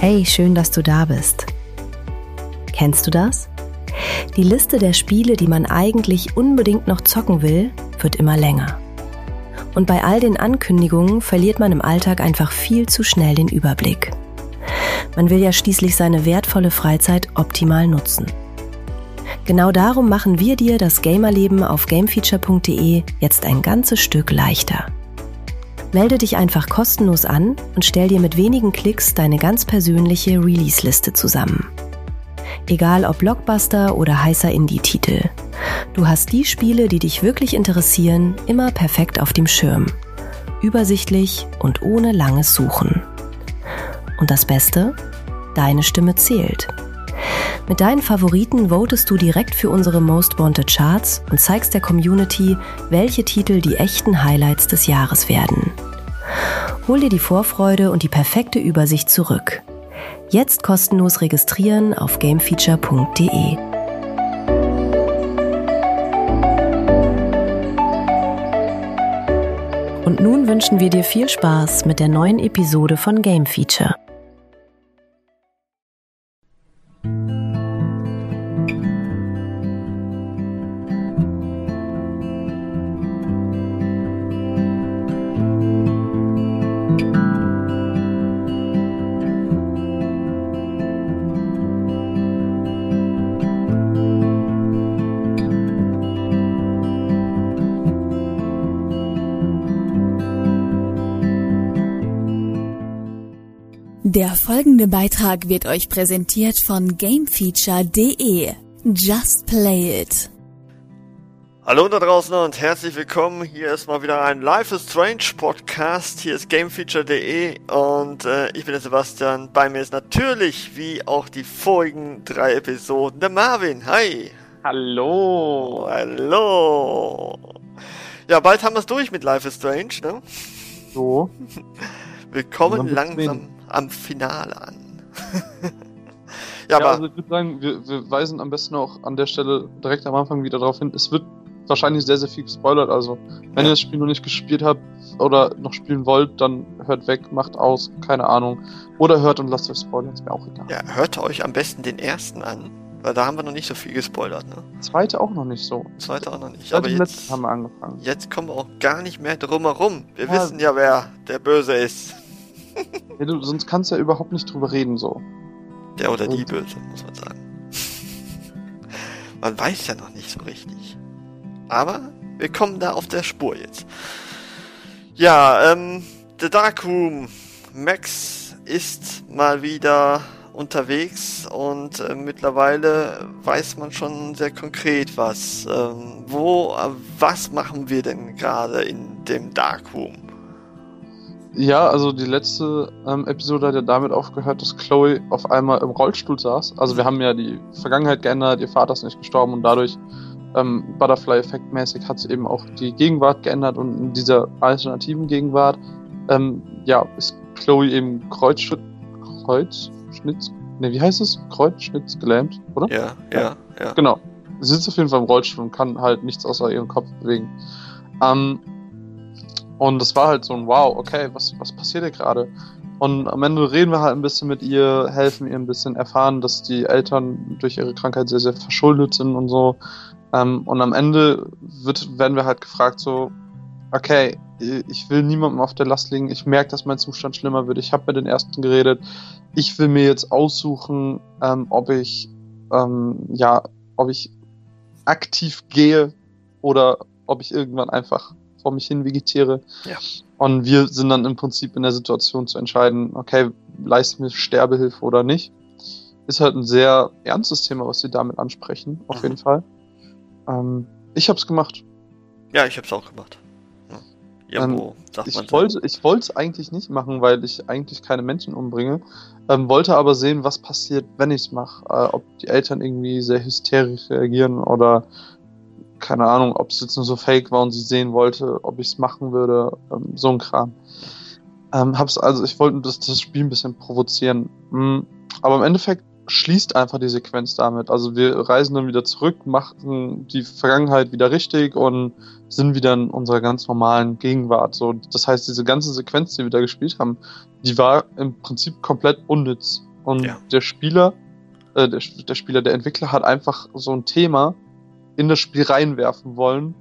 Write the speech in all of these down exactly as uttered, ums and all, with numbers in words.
Hey, schön, dass du da bist. Kennst du das? Die Liste der Spiele, die man eigentlich unbedingt noch zocken will, wird immer länger. Und bei all den Ankündigungen verliert man im Alltag einfach viel zu schnell den Überblick. Man will ja schließlich seine wertvolle Freizeit optimal nutzen. Genau darum machen wir dir das Gamerleben auf gamefeature punkt de jetzt ein ganzes Stück leichter. Melde dich einfach kostenlos an und stell dir mit wenigen Klicks deine ganz persönliche Release-Liste zusammen. Egal ob Blockbuster oder heißer Indie-Titel. Du hast die Spiele, die dich wirklich interessieren, immer perfekt auf dem Schirm. Übersichtlich und ohne langes Suchen. Und das Beste? Deine Stimme zählt. Mit deinen Favoriten votest du direkt für unsere Most Wanted Charts und zeigst der Community, welche Titel die echten Highlights des Jahres werden. Hol dir die Vorfreude und die perfekte Übersicht zurück. Jetzt kostenlos registrieren auf gamefeature punkt de. Und nun wünschen wir dir viel Spaß mit der neuen Episode von Game Feature. Der folgende Beitrag wird euch präsentiert von gamefeature punkt de. Just play it. Hallo da draußen und herzlich willkommen. Hier ist mal wieder ein Life is Strange Podcast. Hier ist gamefeature punkt de und äh, ich bin der Sebastian. Bei mir ist natürlich, wie auch die vorigen drei Episoden, der Marvin. Hi. Hallo. Hallo. Ja, bald haben wir es durch mit Life is Strange, ne? So. Wir kommen langsam reden. Am Finale an. ja, ja, aber also ich würde sagen, wir, wir weisen am besten auch an der Stelle direkt am Anfang wieder darauf hin, es wird wahrscheinlich sehr, sehr viel gespoilert, also wenn ja. ihr das Spiel noch nicht gespielt habt oder noch spielen wollt, dann hört weg, macht aus, keine Ahnung, oder hört und lasst euch spoilern, ist mir auch egal. Ja, hört euch am besten den ersten an, weil da haben wir noch nicht so viel gespoilert, ne? Zweite auch noch nicht so. Zweite auch noch nicht, Seit aber dem jetzt letzten haben wir angefangen. Jetzt kommen wir auch gar nicht mehr drum herum. Wir ja. wissen ja, wer der Böse ist. Ja, du, sonst kannst du ja überhaupt nicht drüber reden, so. Der oder die Böse, muss man sagen. Man weiß ja noch nicht so richtig. Aber wir kommen da auf der Spur jetzt. Ja, ähm, The Dark Room. Max ist mal wieder unterwegs und äh, mittlerweile weiß man schon sehr konkret was. Ähm, wo, äh, was machen wir denn gerade in dem Dark Room? Ja, also die letzte ähm, Episode hat ja damit aufgehört, dass Chloe auf einmal im Rollstuhl saß. Also wir haben ja die Vergangenheit geändert, ihr Vater ist nicht gestorben und dadurch ähm, Butterfly-Effekt-mäßig hat sie eben auch die Gegenwart geändert und in dieser alternativen Gegenwart ähm, ja, ist Chloe eben Kreuzschnitt, Kreuzschnitz, ne, wie heißt es? Kreuzschnitz gelähmt, oder? Ja, ja, ja. Genau. Sie sitzt auf jeden Fall im Rollstuhl und kann halt nichts außer ihren Kopf bewegen. Ähm, Und das war halt so ein Wow, okay, was, was passiert hier gerade? Und am Ende reden wir halt ein bisschen mit ihr, helfen ihr ein bisschen, erfahren, dass die Eltern durch ihre Krankheit sehr, sehr verschuldet sind und so. Ähm, und am Ende wird, werden wir halt gefragt so, okay, ich will niemandem auf der Last liegen, ich merke, dass mein Zustand schlimmer wird, ich habe mit den Ärzten geredet, ich will mir jetzt aussuchen, ähm, ob ich, ähm, ja, ob ich aktiv gehe oder ob ich irgendwann einfach vor mich hin vegetiere. Ja. Und wir sind dann im Prinzip in der Situation zu entscheiden, okay, leisten wir Sterbehilfe oder nicht. Ist halt ein sehr ernstes Thema, was sie damit ansprechen, auf mhm. jeden Fall. Ähm, ich hab's gemacht. Ja, ich hab's auch gemacht. Ja. Irgendwo, ähm, sagt ich man wollte, ich wollte es eigentlich nicht machen, weil ich eigentlich keine Menschen umbringe. Ähm, wollte aber sehen, was passiert, wenn ich's mache. Äh, ob die Eltern irgendwie sehr hysterisch reagieren oder keine Ahnung, ob es jetzt nur so fake war und sie sehen wollte, ob ich es machen würde, ähm, so ein Kram. Ähm, hab's also, ich wollte das, das Spiel ein bisschen provozieren. Mhm. Aber im Endeffekt schließt einfach die Sequenz damit. Also wir reisen dann wieder zurück, machen die Vergangenheit wieder richtig und sind wieder in unserer ganz normalen Gegenwart. So, das heißt, diese ganze Sequenz, die wir da gespielt haben, die war im Prinzip komplett unnütz. Und Ja. der Spieler, äh, der, der Spieler, der Entwickler hat einfach so ein Thema in das Spiel reinwerfen wollen.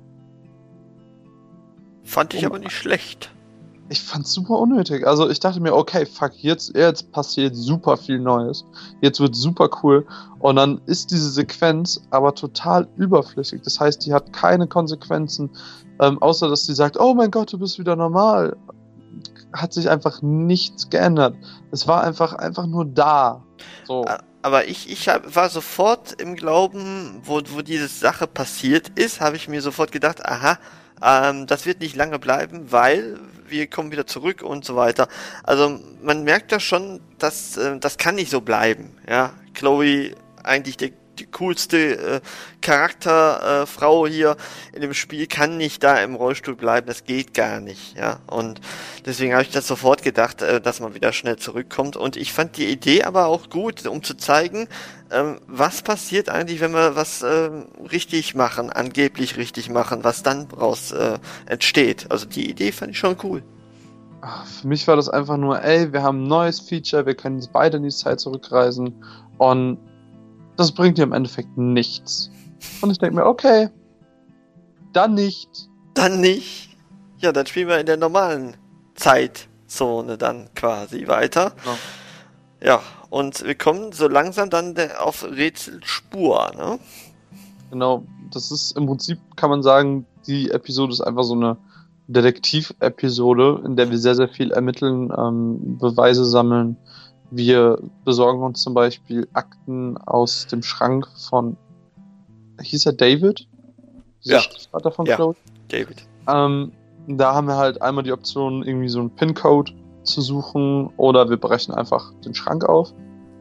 Fand ich Oh. aber nicht schlecht. Ich fand's super unnötig. Also ich dachte mir, okay, fuck, jetzt, jetzt passiert super viel Neues. Jetzt wird super cool. Und dann ist diese Sequenz aber total überflüssig. Das heißt, die hat keine Konsequenzen, ähm, außer dass sie sagt, oh mein Gott, du bist wieder normal. Hat sich einfach nichts geändert. Es war einfach, einfach nur da. So. Aber ich, ich hab, war sofort im Glauben, wo, wo diese Sache passiert ist, habe ich mir sofort gedacht, aha, ähm, das wird nicht lange bleiben, weil wir kommen wieder zurück und so weiter. Also man merkt da schon, dass äh, das kann nicht so bleiben. Ja, Chloe eigentlich der die coolste äh, Charakterfrau äh, Frau hier in dem Spiel kann nicht da im Rollstuhl bleiben, das geht gar nicht, ja, und deswegen habe ich das sofort gedacht, äh, dass man wieder schnell zurückkommt, und ich fand die Idee aber auch gut, um zu zeigen, ähm, was passiert eigentlich, wenn wir was äh, richtig machen, angeblich richtig machen, was dann daraus äh, entsteht. Also die Idee fand ich schon cool. Für mich war das einfach nur, ey, wir haben ein neues Feature, wir können jetzt beide in die Zeit zurückreisen und das bringt dir im Endeffekt nichts. Und ich denke mir, okay, dann nicht. Dann nicht. Ja, dann spielen wir in der normalen Zeitzone dann quasi weiter. Ja. Ja, und wir kommen so langsam dann der, auf Rätselspur, ne? Genau, das ist im Prinzip, kann man sagen, die Episode ist einfach so eine Detektiv-Episode, in der wir sehr, sehr viel ermitteln, ähm, Beweise sammeln. Wir besorgen uns zum Beispiel Akten aus dem Schrank von, hieß er David? Dieser Ja. Stiefvater von Ja. Chloe. David. Ähm, da haben wir halt einmal die Option, irgendwie so einen PIN-Code zu suchen, oder wir brechen einfach den Schrank auf.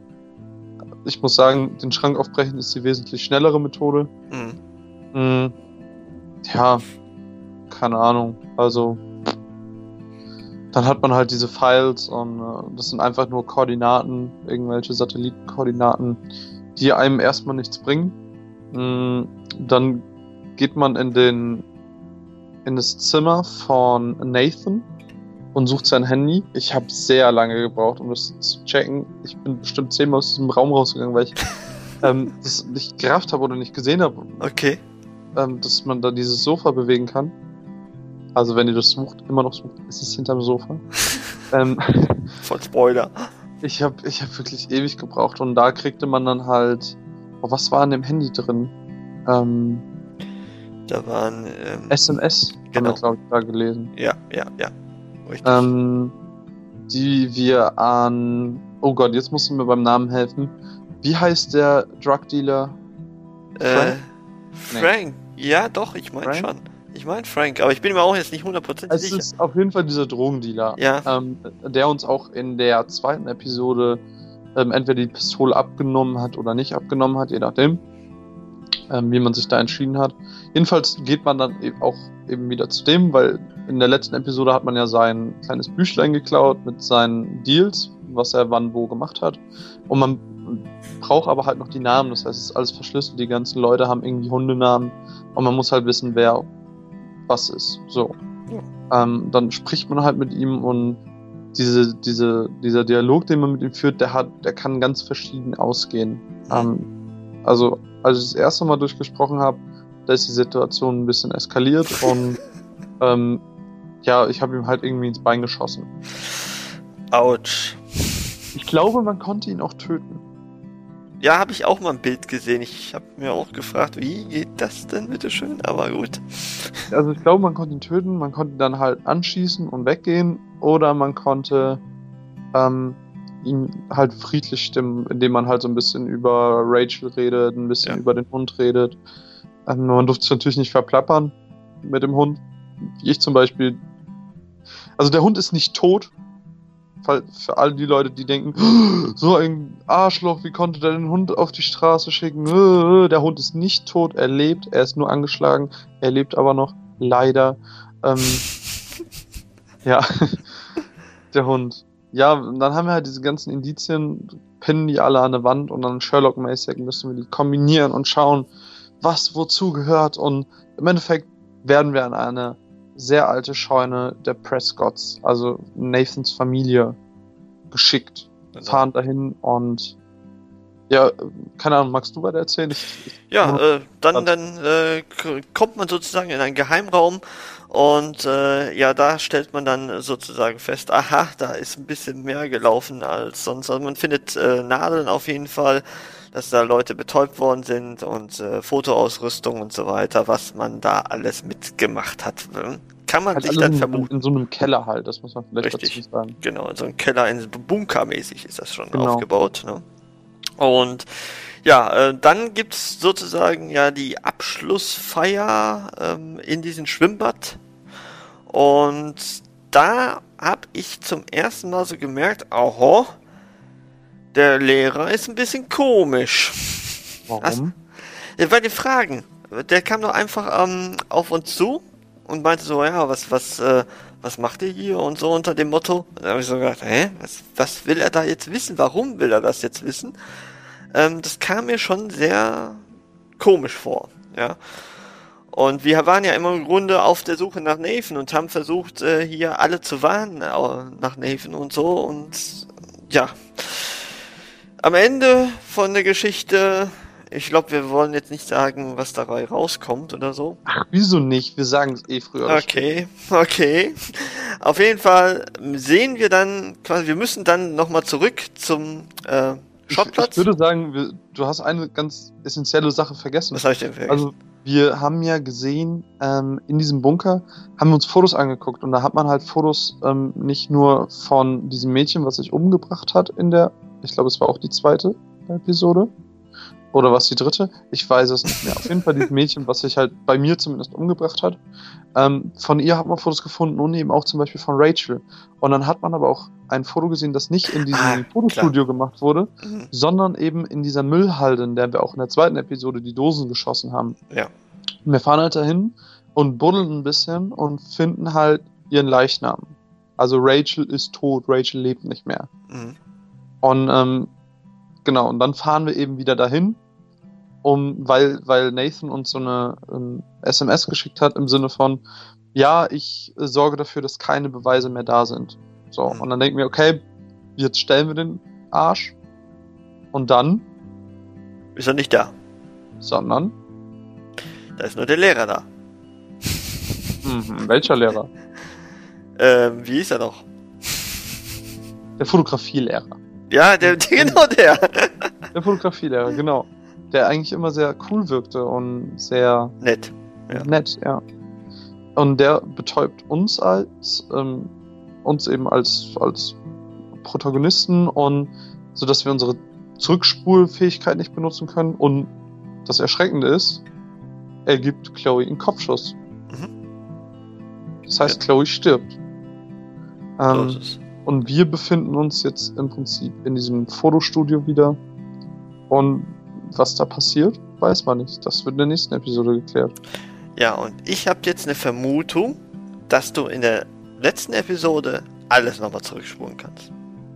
Ich muss sagen, den Schrank aufbrechen ist die wesentlich schnellere Methode. Mhm. Hm, ja, keine Ahnung. Also, dann hat man halt diese Files und äh, das sind einfach nur Koordinaten, irgendwelche Satellitenkoordinaten, die einem erstmal nichts bringen. Hm, dann geht man in den in das Zimmer von Nathan und sucht sein Handy. Ich habe sehr lange gebraucht, um das zu checken. Ich bin bestimmt zehnmal aus diesem Raum rausgegangen, weil ich ähm, das nicht gerafft habe oder nicht gesehen habe, Okay. ähm, dass man da dieses Sofa bewegen kann. Also wenn ihr das sucht, immer noch sucht, ist es hinterm Sofa. ähm, Voll Spoiler. ich habe ich hab wirklich ewig gebraucht und da kriegte man dann halt, oh, was war an dem Handy drin? Ähm, Da waren, ähm, S M S, Genau. haben wir, glaube ich, da gelesen. ja, ja, ja. Richtig. Ähm, die wir an, oh Gott, jetzt musst du mir beim Namen helfen. Wie heißt der Drug Dealer? äh, Frank? Frank. Ja, doch, ich meine Frank? schon. Ich meine Frank, aber ich bin mir auch jetzt nicht hundertprozentig Es sicher. ist auf jeden Fall dieser Drogendealer, Ja. ähm, der uns auch in der zweiten Episode ähm, entweder die Pistole abgenommen hat oder nicht abgenommen hat, je nachdem, ähm, wie man sich da entschieden hat. Jedenfalls geht man dann eben auch eben wieder zu dem, weil in der letzten Episode hat man ja sein kleines Büchlein geklaut mit seinen Deals, was er wann wo gemacht hat. Und man braucht aber halt noch die Namen, das heißt, es ist alles verschlüsselt, die ganzen Leute haben irgendwie Hundenamen und man muss halt wissen, wer was ist. So. Ja. Ähm, dann spricht man halt mit ihm und diese, diese, dieser Dialog, den man mit ihm führt, der hat, der kann ganz verschieden ausgehen. Ähm, also, als ich das erste Mal durchgesprochen habe, da ist die Situation ein bisschen eskaliert und ähm, ja, ich habe ihm halt irgendwie ins Bein geschossen. Autsch. Ich glaube, man konnte ihn auch töten. Ja, habe ich auch mal ein Bild gesehen. Ich habe mir auch gefragt, wie geht das denn, bitteschön? Aber gut. Also ich glaube, man konnte ihn töten, man konnte ihn dann halt anschießen und weggehen, oder man konnte ähm, ihn halt friedlich stimmen, indem man halt so ein bisschen über Rachel redet, ein bisschen Ja. über den Hund redet. Ähm, man durfte es natürlich nicht verplappern mit dem Hund. Wie ich zum Beispiel. Also der Hund ist nicht tot. Fall- Für all die Leute, die denken, so ein Arschloch, wie konnte der den Hund auf die Straße schicken? Der Hund ist nicht tot, er lebt, er ist nur angeschlagen, er lebt aber noch, leider. Ähm, ja, der Hund. Ja, und dann haben wir halt diese ganzen Indizien, pinnen die alle an der Wand und dann Sherlock-mäßig müssen wir die kombinieren und schauen, was wozu gehört, und im Endeffekt werden wir an eine sehr alte Scheune der Prescotts, also Nathans Familie, geschickt. Genau. fahren dahin und ja, keine Ahnung, magst du weiter erzählen? Ich, ich, Ja, äh, dann, dann äh, k- kommt man sozusagen in einen Geheimraum und äh, ja, da stellt man dann sozusagen fest, aha, da ist ein bisschen mehr gelaufen als sonst. Also man findet äh, Nadeln auf jeden Fall, dass da Leute betäubt worden sind und äh, Fotoausrüstung und so weiter, was man da alles mitgemacht hat. Kann man halt sich alles dann in, vermuten. in so einem Keller halt, das muss man vielleicht Richtig. dazu sagen. Genau, in so einem Keller, in Bunkermäßig ist das schon Genau. aufgebaut. Ne? Und ja, äh, dann gibt's sozusagen ja die Abschlussfeier ähm, in diesem Schwimmbad. Und da habe ich zum ersten Mal so gemerkt, aha, der Lehrer ist ein bisschen komisch. Warum? Ja, bei den Fragen. Der kam doch einfach ähm, auf uns zu und meinte so, ja, was, was, äh, was macht ihr hier und so unter dem Motto. Da habe ich so gedacht, hä, was, was will er da jetzt wissen? Warum will er das jetzt wissen? Ähm, das kam mir schon sehr komisch vor, ja. Und wir waren ja immer im Grunde auf der Suche nach Nathan und haben versucht, äh, hier alle zu warnen äh, nach Nathan und so. Und ja, am Ende von der Geschichte, ich glaube, wir wollen jetzt nicht sagen, was dabei rauskommt oder so. Ach, wieso nicht? Wir sagen es eh früher. oder Okay, okay. Auf jeden Fall sehen wir dann quasi, wir müssen dann nochmal zurück zum äh, Ich, Schrottplatz. ich würde sagen, wir, du hast eine ganz essentielle Sache vergessen. Was habe ich denn vergessen? Also wir haben ja gesehen, ähm, in diesem Bunker haben wir uns Fotos angeguckt und da hat man halt Fotos ähm, nicht nur von diesem Mädchen, was sich umgebracht hat in der, ich glaube es war auch die zweite Episode oder was die dritte, ich weiß es nicht mehr. Auf jeden Fall dieses Mädchen, was sich halt bei mir zumindest umgebracht hat. Ähm, von ihr hat man Fotos gefunden und eben auch zum Beispiel von Rachel. Und dann hat man aber auch ein Foto gesehen, das nicht in diesem Ah, Fotostudio gemacht wurde, Mhm. sondern eben in dieser Müllhalde, in der wir auch in der zweiten Episode die Dosen geschossen haben. Ja. Wir fahren halt dahin und buddeln ein bisschen und finden halt ihren Leichnam. Also Rachel ist tot, Rachel lebt nicht mehr. Mhm. Und ähm, genau, und dann fahren wir eben wieder dahin, um, weil, weil Nathan uns so eine ähm, S M S geschickt hat im Sinne von, ja, ich äh, sorge dafür, dass keine Beweise mehr da sind. So, Mhm. und dann denken wir, okay, jetzt stellen wir den Arsch. Und dann, Ist er nicht da? sondern, Da ist nur der Lehrer da. mhm, welcher Lehrer? Ähm, wie ist er noch? Der Fotografielehrer. Ja, der, genau der. Der Fotografielehrer, genau. Der eigentlich immer sehr cool wirkte und sehr Nett. Ja. nett, ja. Und der betäubt uns als, ähm, uns eben als, als Protagonisten und so dass wir unsere Zurückspulfähigkeit nicht benutzen können. Und das Erschreckende ist, er gibt Chloe einen Kopfschuss. Das heißt, Ja. Chloe stirbt. So Ähm, ist es. und wir befinden uns jetzt im Prinzip in diesem Fotostudio wieder. Und was da passiert, weiß man nicht. Das wird in der nächsten Episode geklärt. Ja, und ich habe jetzt eine Vermutung, dass du in der letzten Episode alles nochmal zurückspulen kannst.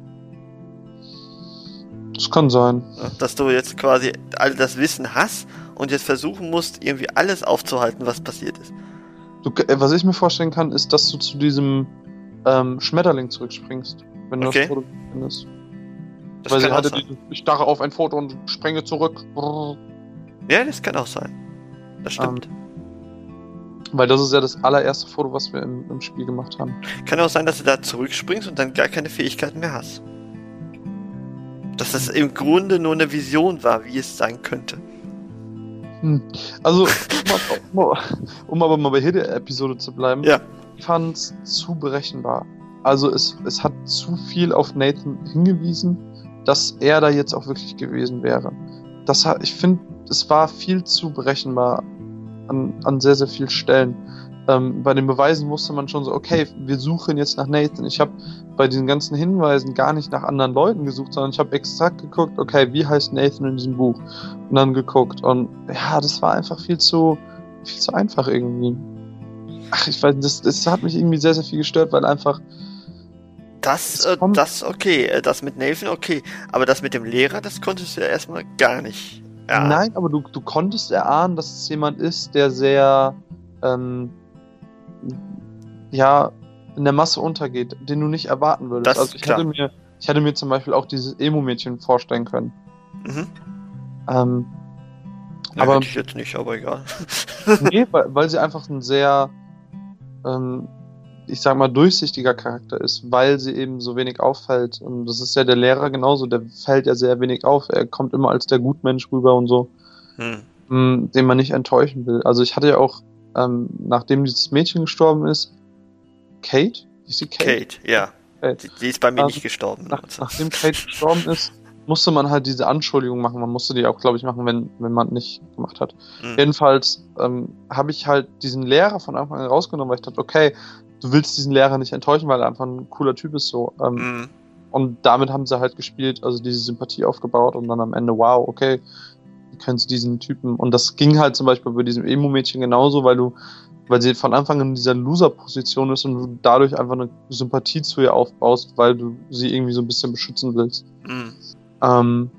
Das kann sein. Ja, dass du jetzt quasi all das Wissen hast und jetzt versuchen musst, irgendwie alles aufzuhalten, was passiert ist. Du, äh, was ich mir vorstellen kann, ist, dass du zu diesem ähm, Schmetterling zurückspringst, wenn du Okay. das Foto findest. Das Weil sie kann auch hatte sein. dieses, ich starre auf ein Foto und sprenge zurück. Brrr. Ja, das kann auch sein. Das stimmt. Weil das ist ja das allererste Foto, was wir im, im Spiel gemacht haben. Kann auch sein, dass du da zurückspringst und dann gar keine Fähigkeiten mehr hast. Dass das im Grunde nur eine Vision war, wie es sein könnte. Hm. Also, um, mal- um aber mal bei jeder Episode zu bleiben, Ja. ich fand es zu berechenbar. Also es, es hat zu viel auf Nathan hingewiesen, dass er da jetzt auch wirklich gewesen wäre. Das hat, ich finde, es war viel zu berechenbar an, an sehr, sehr vielen Stellen. Ähm, bei den Beweisen wusste man schon so, okay, wir suchen jetzt nach Nathan. Ich habe bei diesen ganzen Hinweisen gar nicht nach anderen Leuten gesucht, sondern ich habe exakt geguckt, okay, wie heißt Nathan in diesem Buch? Und dann geguckt. Und ja, das war einfach viel zu, viel zu einfach irgendwie. Ach, ich weiß nicht, das, das hat mich irgendwie sehr, sehr viel gestört, weil einfach Das, Es äh, kommt- das okay. Äh, Das mit Nathan okay. Aber das mit dem Lehrer, das konntest du ja erstmal gar nicht. Ja. Nein, aber du, du konntest erahnen, dass es jemand ist, der sehr, ähm, ja, in der Masse untergeht, den du nicht erwarten würdest. Das also ich klar. hätte mir ich hätte mir zum Beispiel auch dieses Emo-Mädchen vorstellen können. Mhm. Ähm, Ja, aber hätte ich jetzt nicht, aber egal. nee, weil, weil sie einfach ein sehr, ähm, ich sag mal, durchsichtiger Charakter ist, weil sie eben so wenig auffällt. Und das ist ja der Lehrer genauso, der fällt ja sehr wenig auf. Er kommt immer als der Gutmensch rüber und so, Hm. mh, den man nicht enttäuschen will. Also ich hatte ja auch, ähm, nachdem dieses Mädchen gestorben ist, Kate? Ist sie Kate? Kate, ja. Kate. Die, die ist bei mir Ähm, nicht gestorben. Nach, nachdem Kate gestorben ist, musste man halt diese Anschuldigung machen. Man musste die auch, glaube ich, machen, wenn, wenn man nicht gemacht hat. Hm. Jedenfalls ähm, habe ich halt diesen Lehrer von Anfang an rausgenommen, weil ich dachte, okay, du willst diesen Lehrer nicht enttäuschen, weil er einfach ein cooler Typ ist so. Ähm, Hm. Und damit haben sie halt gespielt, also diese Sympathie aufgebaut und dann am Ende, wow, okay, wie können sie diesen Typen... Und das ging halt zum Beispiel bei diesem Emo-Mädchen genauso, weil du, weil sie von Anfang an in dieser Loser-Position ist und du dadurch einfach eine Sympathie zu ihr aufbaust, weil du sie irgendwie so ein bisschen beschützen willst. Hm. Ähm,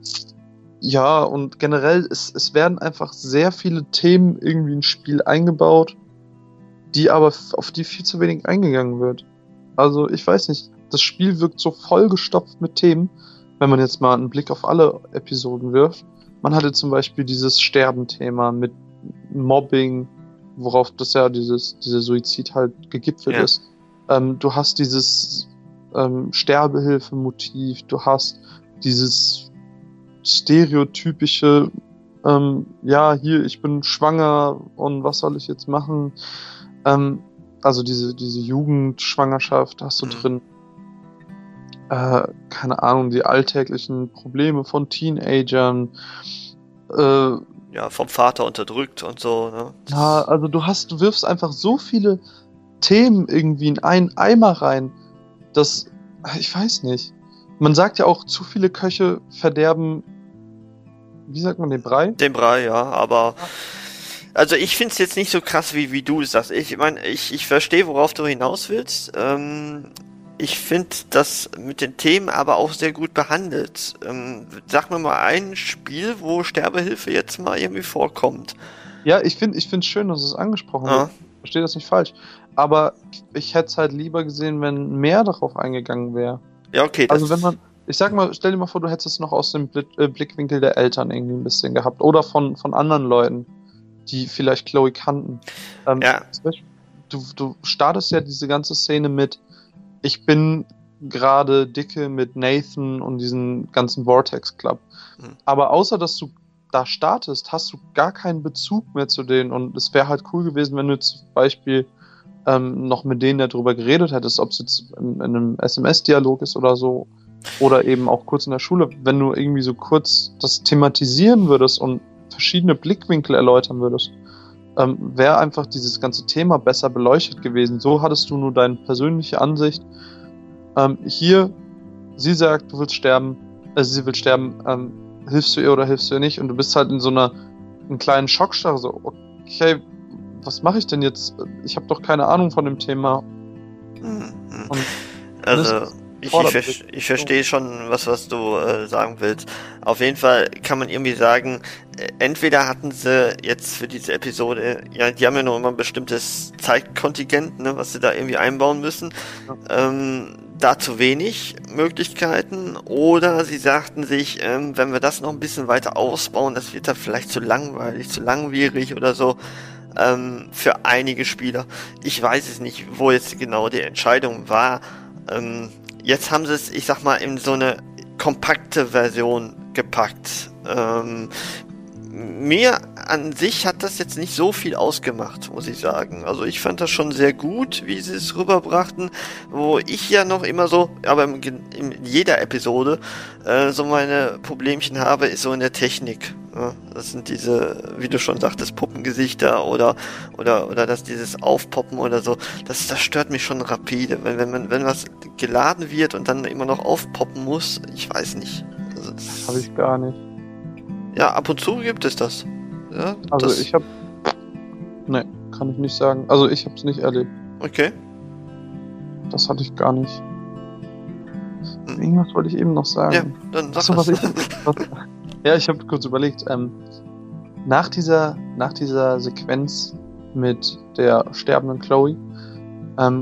ja, und generell, es, es werden einfach sehr viele Themen irgendwie ins Spiel eingebaut, die aber f- auf die viel zu wenig eingegangen wird. Also, ich weiß nicht, das Spiel wirkt so vollgestopft mit Themen, wenn man jetzt mal einen Blick auf alle Episoden wirft. Man hatte zum Beispiel dieses Sterben-Thema mit Mobbing, worauf das ja dieses, dieser Suizid halt gegipfelt Ja. ist. Ähm, du hast dieses ähm, Sterbehilfe-Motiv, du hast dieses stereotypische, ähm, ja, hier, ich bin schwanger und was soll ich jetzt machen? Ähm, also diese, diese Jugendschwangerschaft hast du Mhm. drin. Äh, keine Ahnung, die alltäglichen Probleme von Teenagern. Äh, Ja, vom Vater unterdrückt und so, ne? Das- ja, also du hast, du wirfst einfach so viele Themen irgendwie in einen Eimer rein, dass, ich weiß nicht. Man sagt ja auch, zu viele Köche verderben, wie sagt man, den Brei? Den Brei, ja, aber also ich find's jetzt nicht so krass, wie, wie du es sagst. Ich meine, ich, ich verstehe, worauf du hinaus willst. Ähm, ich finde das mit den Themen aber auch sehr gut behandelt. Ähm, sag mir mal ein Spiel, wo Sterbehilfe jetzt mal irgendwie vorkommt. Ja, ich finde ich finde es schön, dass es angesprochen Ja. wird. Ich verstehe das nicht falsch. Aber ich hätte es halt lieber gesehen, wenn mehr darauf eingegangen wäre. Ja, okay. Das, Also wenn man, ich sag mal, stell dir mal vor, du hättest es noch aus dem Blick, äh, Blickwinkel der Eltern irgendwie ein bisschen gehabt. Oder von, von anderen Leuten, die vielleicht Chloe kannten. Ähm, Ja. zum Beispiel, Du, du startest ja diese ganze Szene mit, ich bin gerade dicke mit Nathan und diesen ganzen Vortex Club. Mhm. Aber außer, dass du da startest, hast du gar keinen Bezug mehr zu denen. Und es wäre halt cool gewesen, wenn du zum Beispiel ähm, noch mit denen darüber geredet hättest, ob es jetzt in, in einem S M S-Dialog ist oder so, oder eben auch kurz in der Schule, wenn du irgendwie so kurz das thematisieren würdest und verschiedene Blickwinkel erläutern würdest, ähm, wäre einfach dieses ganze Thema besser beleuchtet gewesen. So hattest du nur deine persönliche Ansicht. Ähm, hier, sie sagt, du willst sterben, äh, sie will sterben, ähm, hilfst du ihr oder hilfst du ihr nicht? Und du bist halt in so einer einen kleinen Schockstarre, so, okay, was mache ich denn jetzt? Ich habe doch keine Ahnung von dem Thema. Mhm. Und Also, ich, ich, fordert ver- mich. ich verstehe schon, was, was du äh, sagen willst. Auf jeden Fall kann man irgendwie sagen, äh, entweder hatten sie jetzt für diese Episode, ja, die haben ja noch immer ein bestimmtes Zeitkontingent, ne, was sie da irgendwie einbauen müssen. Ähm, da zu wenig Möglichkeiten, oder sie sagten sich, ähm, wenn wir das noch ein bisschen weiter ausbauen, das wird da vielleicht zu langweilig, zu langwierig oder so. Ähm, für einige Spieler. Ich weiß es nicht, wo jetzt genau die Entscheidung war. Ähm, jetzt haben sie es, ich sag mal, in so eine kompakte Version gepackt. Ähm, mir an sich hat das jetzt nicht so viel ausgemacht, muss ich sagen. Also ich fand das schon sehr gut, wie sie es rüberbrachten, wo ich ja noch immer so, aber im, in jeder Episode äh, so meine Problemchen habe, ist so in der Technik. Ja, das sind diese, wie du schon sagtest, Puppengesichter oder oder oder dass dieses Aufpoppen oder so, das, das stört mich schon rapide. Wenn wenn man wenn was geladen wird und dann immer noch aufpoppen muss, ich weiß nicht. Also das, Habe ich gar nicht. ja, ab und zu gibt es das. Ja, Also das, ich habe, ne, kann ich nicht sagen. Also ich habe es nicht erlebt. okay. Das hatte ich gar nicht. Hm. Irgendwas wollte ich eben noch sagen. Ja, dann sag Achso, was das. ich, was, ja, ich habe kurz überlegt. Ähm, nach dieser, nach dieser Sequenz mit der sterbenden Chloe ähm,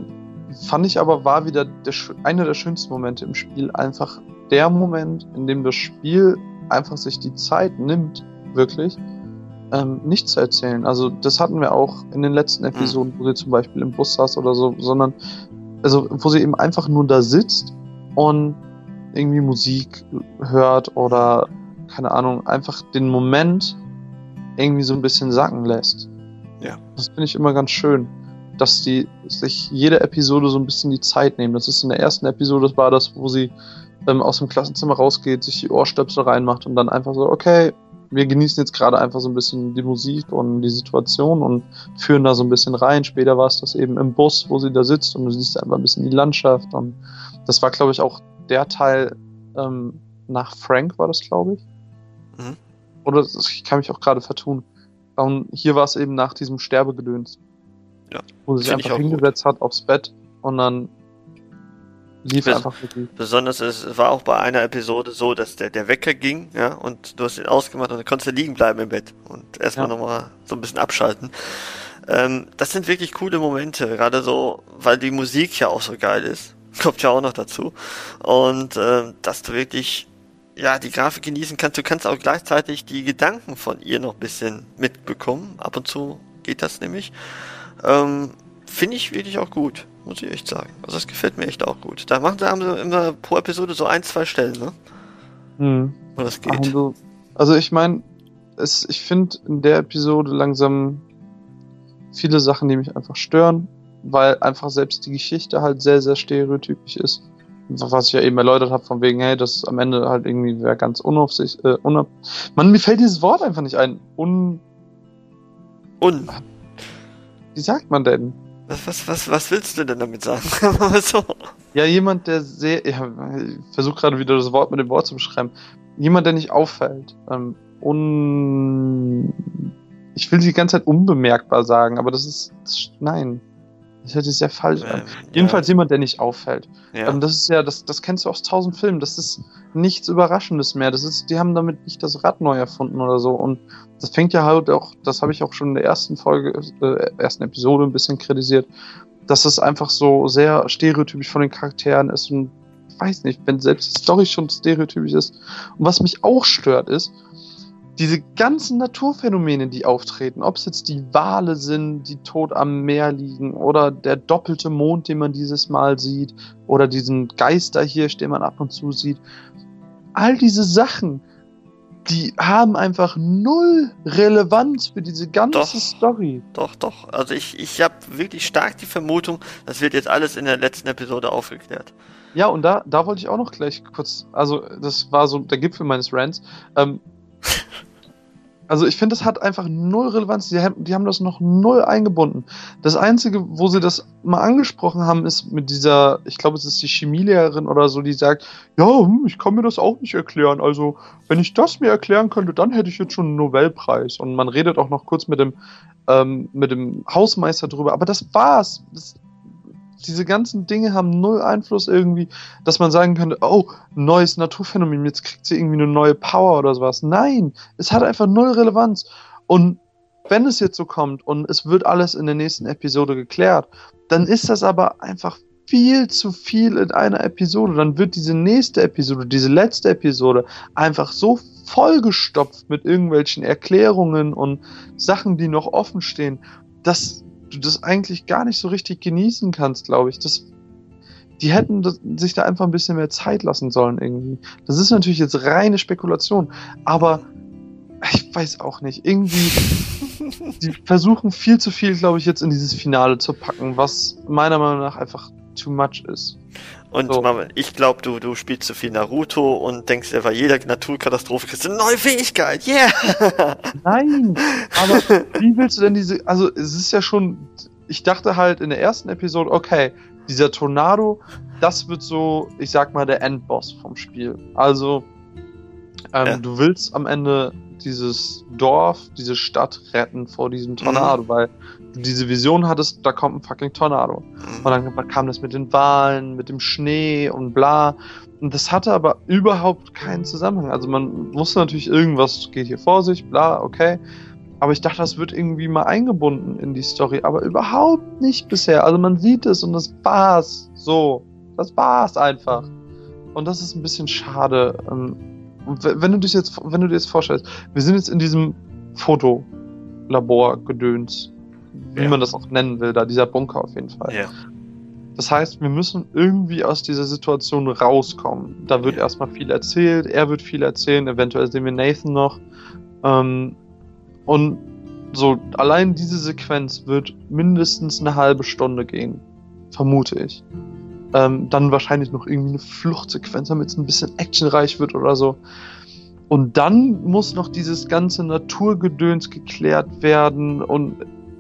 fand ich aber, war wieder der, einer der schönsten Momente im Spiel. Einfach der Moment, in dem das Spiel einfach sich die Zeit nimmt, wirklich, ähm, nicht zu erzählen. Also das hatten wir auch in den letzten Episoden, wo sie zum Beispiel im Bus saß oder so, sondern, also wo sie eben einfach nur da sitzt und irgendwie Musik hört oder, keine Ahnung, einfach den Moment irgendwie so ein bisschen sacken lässt. Ja. Das finde ich immer ganz schön, dass die sich jede Episode so ein bisschen die Zeit nehmen. Das ist in der ersten Episode, das war das, wo sie ähm, aus dem Klassenzimmer rausgeht, sich die Ohrstöpsel reinmacht und dann einfach so, okay, wir genießen jetzt gerade einfach so ein bisschen die Musik und die Situation und führen da so ein bisschen rein. Später war es das eben im Bus, wo sie da sitzt und du siehst einfach ein bisschen die Landschaft und das war, glaube ich, auch der Teil ähm, nach Frank war das, glaube ich. Mhm. Oder ich kann mich auch gerade vertun. Und hier war es eben nach diesem Sterbegedöns. Ja. Wo sie sich Find ich einfach auch hingesetzt hat aufs Bett und dann lief Bes- einfach mit. Besonders es war auch bei einer Episode so, dass der, der Wecker ging, ja, und du hast ihn ausgemacht und dann konntest du liegen bleiben im Bett und erstmal Ja. nochmal so ein bisschen abschalten. Ähm, das sind wirklich coole Momente, gerade so, weil die Musik ja auch so geil ist. Kommt ja auch noch dazu. Und ähm, dass du wirklich ja die Grafik genießen kannst, du kannst auch gleichzeitig die Gedanken von ihr noch ein bisschen mitbekommen. Ab und zu geht das nämlich. Ähm, Finde ich wirklich auch gut, muss ich echt sagen. Also das gefällt mir echt auch gut. Da machen sie haben sie immer pro Episode so ein, zwei Stellen, ne? Hm. Wo das geht. Also, also ich meine, es, ich finde in der Episode langsam viele Sachen, die mich einfach stören, weil einfach selbst die Geschichte halt sehr, sehr stereotypisch ist. Was ich ja eben erläutert habe, von wegen, hey, das ist am Ende halt irgendwie wer ganz unaufsicht, äh, unab... Mann, mir fällt dieses Wort einfach nicht ein. Un... Und Wie sagt man denn? was, was, was, was willst du denn damit sagen? so. Ja, jemand, der sehr... Ja, ich versuche gerade wieder das Wort mit dem Wort zu beschreiben. Jemand, der nicht auffällt. Ähm, un... Ich will die ganze Zeit unbemerkbar sagen, aber das ist... Das, nein. Das hört sich sehr falsch an. Ähm, Jedenfalls jemand, der nicht auffällt. ja. Ähm, das ist ja, das, das kennst du aus tausend Filmen. Das ist nichts Überraschendes mehr. Das ist, die haben damit nicht das Rad neu erfunden oder so. Und das fängt ja halt auch, das habe ich auch schon in der ersten Folge, äh, ersten Episode ein bisschen kritisiert, dass es einfach so sehr stereotypisch von den Charakteren ist und ich weiß nicht, wenn selbst die Story schon stereotypisch ist. Und was mich auch stört ist, diese ganzen Naturphänomene, die auftreten, ob es jetzt die Wale sind, die tot am Meer liegen, oder der doppelte Mond, den man dieses Mal sieht, oder diesen Geisterhirsch, den man ab und zu sieht. All diese Sachen, die haben einfach null Relevanz für diese ganze Doch. Story. Doch, doch. Also ich, ich habe wirklich stark die Vermutung, das wird jetzt alles in der letzten Episode aufgeklärt. Ja, und da, da wollte ich auch noch gleich kurz, also das war so der Gipfel meines Rants, ähm, also ich finde, das hat einfach null Relevanz. Die haben, die haben das noch null eingebunden. Das Einzige, wo sie das mal angesprochen haben, ist mit dieser, ich glaube, es ist die Chemielehrerin oder so, die sagt, ja, hm, ich kann mir das auch nicht erklären. Also, wenn ich das mir erklären könnte, dann hätte ich jetzt schon einen Nobelpreis. Und man redet auch noch kurz mit dem, ähm, mit dem Hausmeister drüber. Aber das war's. Das, diese ganzen Dinge haben null Einfluss irgendwie, dass man sagen könnte, oh, neues Naturphänomen, jetzt kriegt sie irgendwie eine neue Power oder sowas. Nein, es hat einfach null Relevanz. Und wenn es jetzt so kommt und es wird alles in der nächsten Episode geklärt, dann ist das aber einfach viel zu viel in einer Episode. Dann wird diese nächste Episode, diese letzte Episode einfach so vollgestopft mit irgendwelchen Erklärungen und Sachen, die noch offen stehen, dass du das eigentlich gar nicht so richtig genießen kannst, glaube ich. Das, die hätten das, sich da einfach ein bisschen mehr Zeit lassen sollen irgendwie. Das ist natürlich jetzt reine Spekulation, aber ich weiß auch nicht. Irgendwie, die versuchen viel zu viel, glaube ich, jetzt in dieses Finale zu packen, was meiner Meinung nach einfach too much ist. Und So. Mama, ich glaube, du, du spielst zu viel Naruto und denkst dir, bei jeder Naturkatastrophe kriegst du eine neue Fähigkeit. Yeah! Nein, aber wie willst du denn diese, also es ist ja schon, ich dachte halt in der ersten Episode, okay, dieser Tornado, das wird so, ich sag mal, der Endboss vom Spiel. Also, ähm, Ja. du willst am Ende dieses Dorf, diese Stadt retten vor diesem Tornado, Mhm. weil du diese Vision hattest, da kommt ein fucking Tornado. Und dann kam das mit den Wahlen, mit dem Schnee und bla. Und das hatte aber überhaupt keinen Zusammenhang. Also man wusste natürlich, irgendwas geht hier vor sich, bla, okay. Aber ich dachte, das wird irgendwie mal eingebunden in die Story, aber überhaupt nicht bisher. Also man sieht es und das war's. So, das war's einfach. Und das ist ein bisschen schade. Wenn du dich jetzt, wenn du dir jetzt vorstellst, wir sind jetzt in diesem Fotolabor-Gedöns, wie Ja. man das auch nennen will, da dieser Bunker auf jeden Fall. Ja. Das heißt, wir müssen irgendwie aus dieser Situation rauskommen. Da wird Ja. erstmal viel erzählt, er wird viel erzählen, eventuell sehen wir Nathan noch. Ähm, und so, allein diese Sequenz wird mindestens eine halbe Stunde gehen, vermute ich. Ähm, dann wahrscheinlich noch irgendwie eine Fluchtsequenz, damit es ein bisschen actionreich wird oder so. Und dann muss noch dieses ganze Naturgedöns geklärt werden und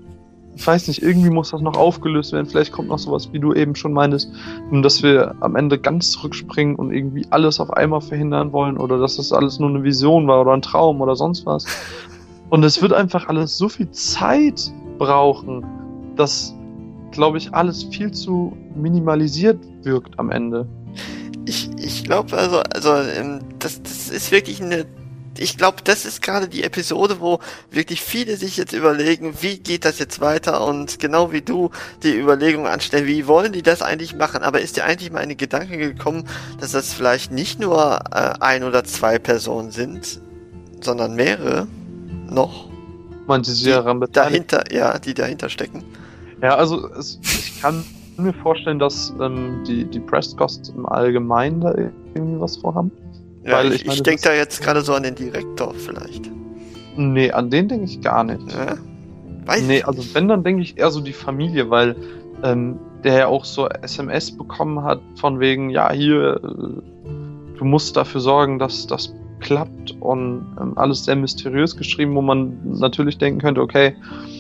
ich weiß nicht, irgendwie muss das noch aufgelöst werden. Vielleicht kommt noch sowas, wie du eben schon meintest, dass wir am Ende ganz zurückspringen und irgendwie alles auf einmal verhindern wollen oder dass das alles nur eine Vision war oder ein Traum oder sonst was. Und es wird einfach alles so viel Zeit brauchen, dass, glaube ich, alles viel zu minimalisiert wirkt am Ende. Ich, ich glaube, also, also ähm, das, das ist wirklich eine... Ich glaube, das ist gerade die Episode, wo wirklich viele sich jetzt überlegen, wie geht das jetzt weiter und genau wie du die Überlegung anstellen, wie wollen die das eigentlich machen? Aber ist dir eigentlich mal eine Gedanke gekommen, dass das vielleicht nicht nur äh, ein oder zwei Personen sind, sondern mehrere noch Manche sich Die daran beteiligt. dahinter, ja, die dahinter stecken? Ja, also es, ich kann mir vorstellen, dass ähm, die, die Prescotts im Allgemeinen da irgendwie was vorhaben. Ja, Weil ich, ich meine, ich denke das- da jetzt gerade so an den Direktor vielleicht. Nee, an den denke ich gar nicht. Ja? Weiß Nee, ich also nicht. wenn, dann denke ich eher so die Familie, weil ähm, der ja auch so S M S bekommen hat, von wegen, ja, hier, äh, du musst dafür sorgen, dass das klappt und ähm, alles sehr mysteriös geschrieben, wo man natürlich denken könnte, okay,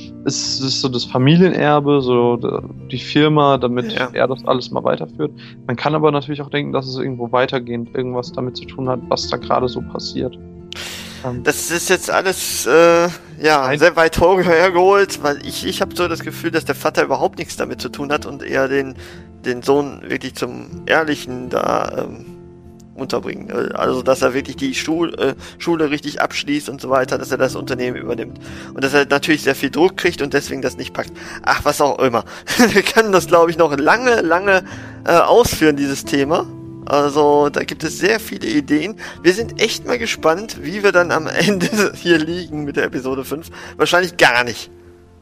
es ist so das Familienerbe, so de- die Firma, damit Ja. er das alles mal weiterführt. Man kann aber natürlich auch denken, dass es irgendwo weitergehend irgendwas damit zu tun hat, was da gerade so passiert. Ähm, Das ist jetzt alles, äh, ja, Nein. sehr weit hergeholt, weil ich, ich habe so das Gefühl, dass der Vater überhaupt nichts damit zu tun hat und eher den, den Sohn wirklich zum Ehrlichen da ähm, unterbringen. Also, dass er wirklich die Schul, äh, Schule richtig abschließt und so weiter, dass er das Unternehmen übernimmt. Und dass er natürlich sehr viel Druck kriegt und deswegen das nicht packt. Ach, was auch immer. Wir können das, glaube ich, noch lange, lange äh, ausführen, dieses Thema. Also, da gibt es sehr viele Ideen. Wir sind echt mal gespannt, wie wir dann am Ende hier liegen mit der Episode fünf. Wahrscheinlich gar nicht.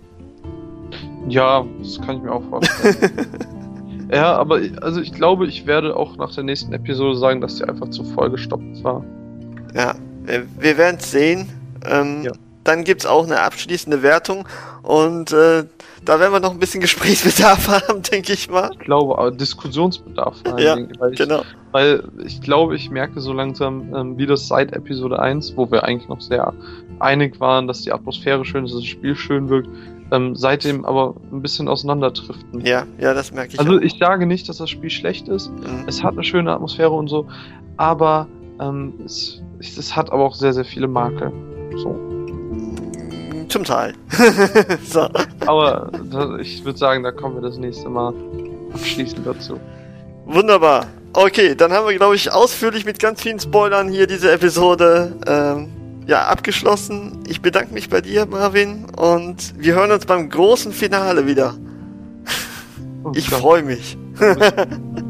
Ja, das kann ich mir auch vorstellen. Ja, aber ich- also ich glaube, ich werde auch nach der nächsten Episode sagen, dass die einfach zu vollgestopft war. Ja, wir, wir werden es sehen. Ähm, Ja. Dann gibt's auch eine abschließende Wertung und äh, da werden wir noch ein bisschen Gesprächsbedarf haben, denke ich mal. Ich glaube, aber Diskussionsbedarf vor allen Ja, Dingen, weil ich, Genau. weil ich glaube, ich merke so langsam, ähm, wie das seit Episode eins, wo wir eigentlich noch sehr einig waren, dass die Atmosphäre schön ist, dass das Spiel schön wirkt, ähm, seitdem aber ein bisschen auseinanderdriften. Ja, ja, das merke ich Also auch. ich sage nicht, dass das Spiel schlecht ist. Mhm. Es hat eine schöne Atmosphäre und so, aber ähm, es, es hat aber auch sehr, sehr viele Makel. So. Zum Teil. So. Aber da, ich würde sagen, da kommen wir das nächste Mal abschließend dazu. Wunderbar. Okay, dann haben wir, glaube ich, ausführlich mit ganz vielen Spoilern hier diese Episode ähm, ja, abgeschlossen. Ich bedanke mich bei dir, Marvin, und wir hören uns beim großen Finale wieder. Ich Ja. freue mich. mich.